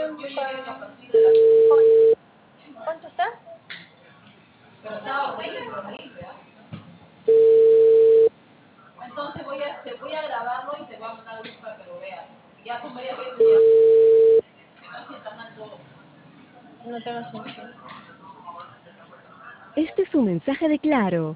¿Cuánto está? Pero estaba horrible, ¿ah? Entonces voy a grabarlo y te voy a mandar el link para que lo veas. Ya son varias veces ya. Me sientan mal todo. No tengo sentido. Este es un mensaje de Claro.